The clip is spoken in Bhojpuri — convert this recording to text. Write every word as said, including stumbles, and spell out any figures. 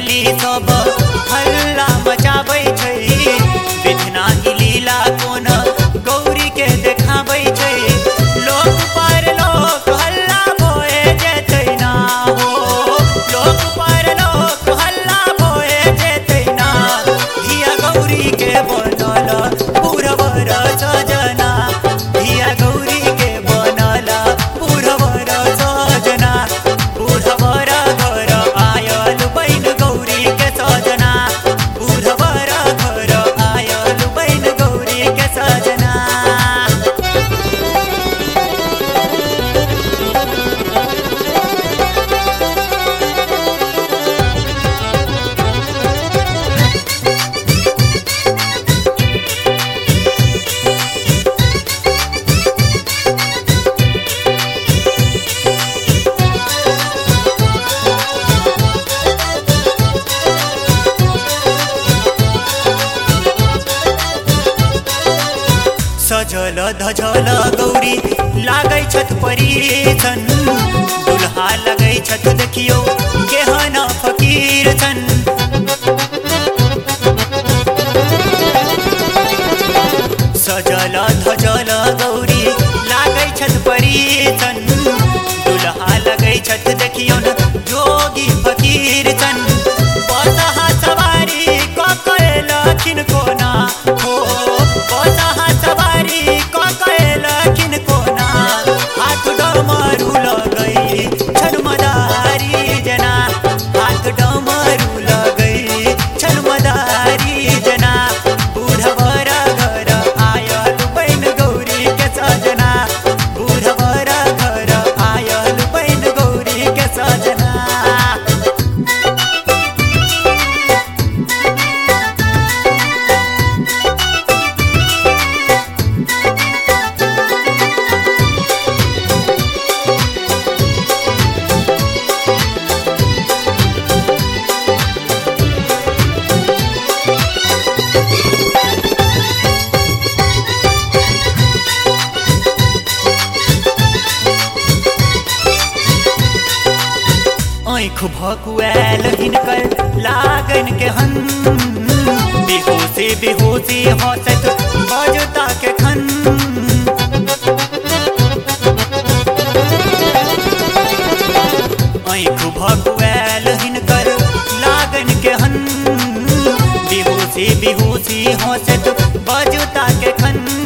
सहेली सब हल्ला मचाबै छै, बिधना की लीला कोन गौरी के देखाबै छै। लोक पर लोक हल्ला भए जेतै ना हो, लोक पर लोक हल्ला भए जेतै ना। धिया गौरी के बनल पुरवर सजना, धिया गौरी के बनल पुरवर सजना। बुढ़वर घर आयल बन गौरी के सजना, बुढ़वर घर आयल बन गौरी के सजना। सजल धजल गौरी लागै छथ परीछन, दुल्हा लगै छथ देखियो केहन फकीर छन। सजल धजल गौरी लागै छथ परीछन, दुल्हा लगै छथ देखियो जोगी फकीर छन। बसहा सवारी ककलखिन कोना हो, बसहा सवारी ककलखिन कोना। हाथ डमरू लगै छन मदारी जना, हाथ डमरू लगै छन मदारी जना। बुढ़वर घर आयल बन गौरी के सजना, बुढ़वर घर आयल बन गौरी के सजना। आँख भकुआल हिनकर लागन के हन, बेहोशी बेहोशी हंसत बजता के खन। आँख भकुआल हिनकर लागन के हन, बेहोशी बेहोशी हंसत बजता के खन।